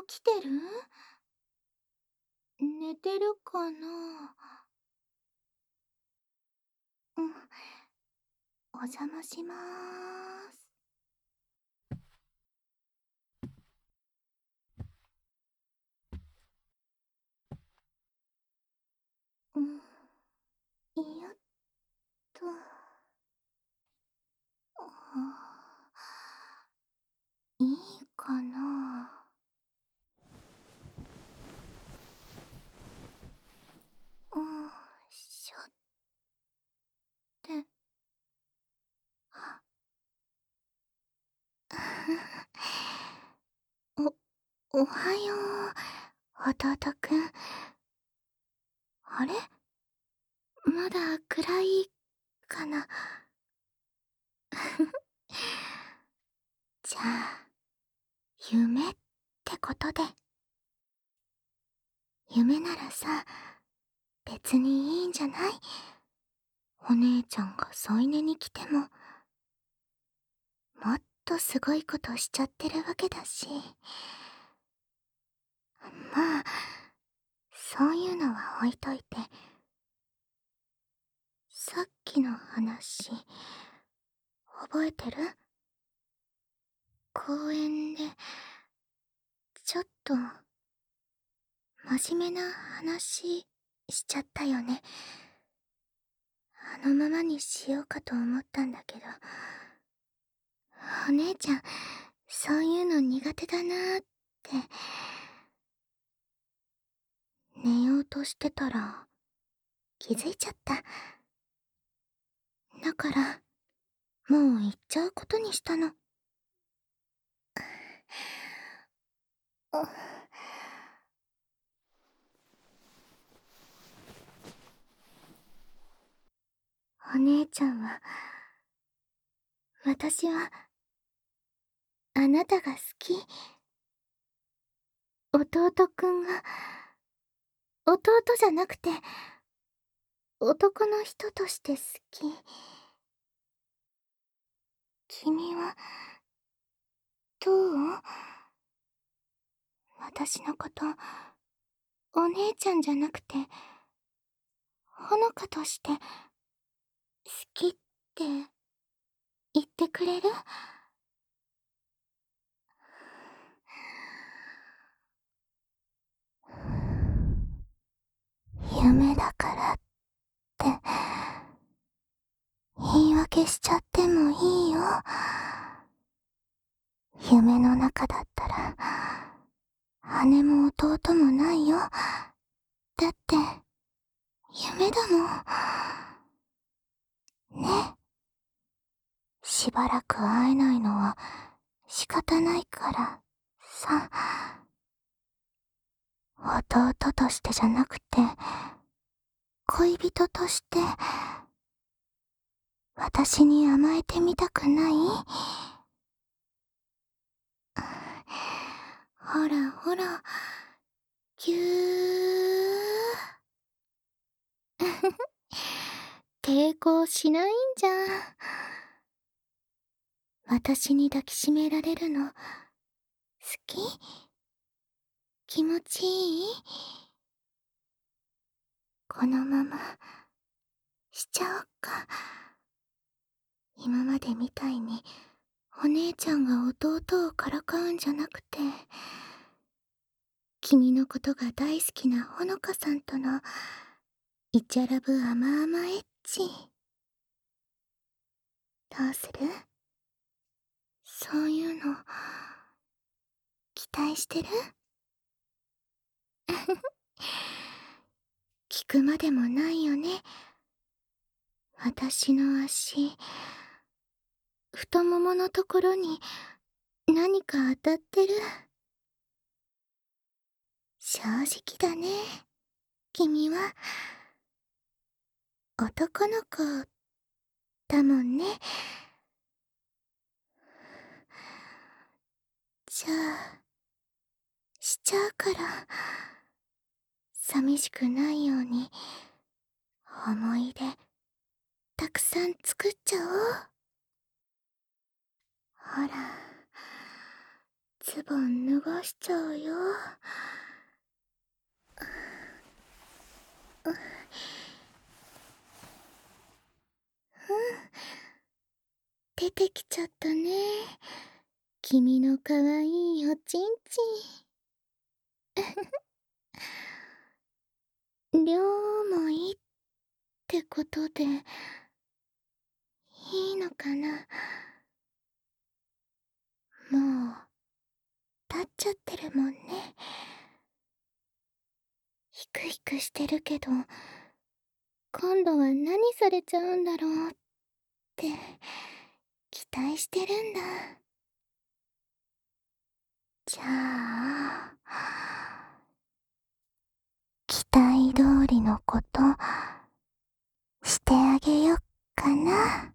起きてる？寝てるかな？うん、お邪魔しまーす。うん、よっと。いいかな？うん、しょって。おはよう、弟くん。あれ？まだ暗いかな？じゃあ、夢ってことで。夢ならさ、別にいいんじゃない？お姉ちゃんが添い寝に来ても、もっとすごいことしちゃってるわけだし。まあ、そういうのは置いといて、さっきの話、覚えてる？公園で、ちょっと、真面目な話しちゃったよね。あのままにしようかと思ったんだけど、お姉ちゃん、そういうの苦手だなーって。寝ようとしてたら、気づいちゃった。だから、もう行っちゃうことにしたの。お姉ちゃんは、私は、あなたが好き。弟くんが、弟じゃなくて、男の人として好き。君は、どう？私のこと、お姉ちゃんじゃなくて、ほのかとして、好きって言ってくれる？夢だからって、言い訳しちゃってもいいよ。夢の中だったら、姉も弟もないよ。だって、夢だもん。ね。しばらく会えないのは仕方ないからさ。弟としてじゃなくて、恋人として、私に甘えてみたくない？ほらほら、ぎゅー。抵抗しないんじゃん。私に抱きしめられるの、好き？気持ちいい？このまま、しちゃおっか。今までみたいに、お姉ちゃんが弟をからかうんじゃなくて、君のことが大好きなほのかさんとの、イチャラブ甘々エッチ。どうする？そういうの、期待してる？聞くまでもないよね。私の足、太もものところに何か当たってる。正直だね、君は。男の子だもんね。じゃあ、しちゃうから、寂しくないように、思い出、たくさん作っちゃおう。ほら、 ズボン脱がしちゃうよ。出てきちゃったね。君のかわいいおちんちん。量もいいってことで、いいのかな。もう、立っちゃってるもんね。ヒクヒクしてるけど、今度は何されちゃうんだろうって、期待してるんだ。じゃあ、期待通りのことしてあげよっかな。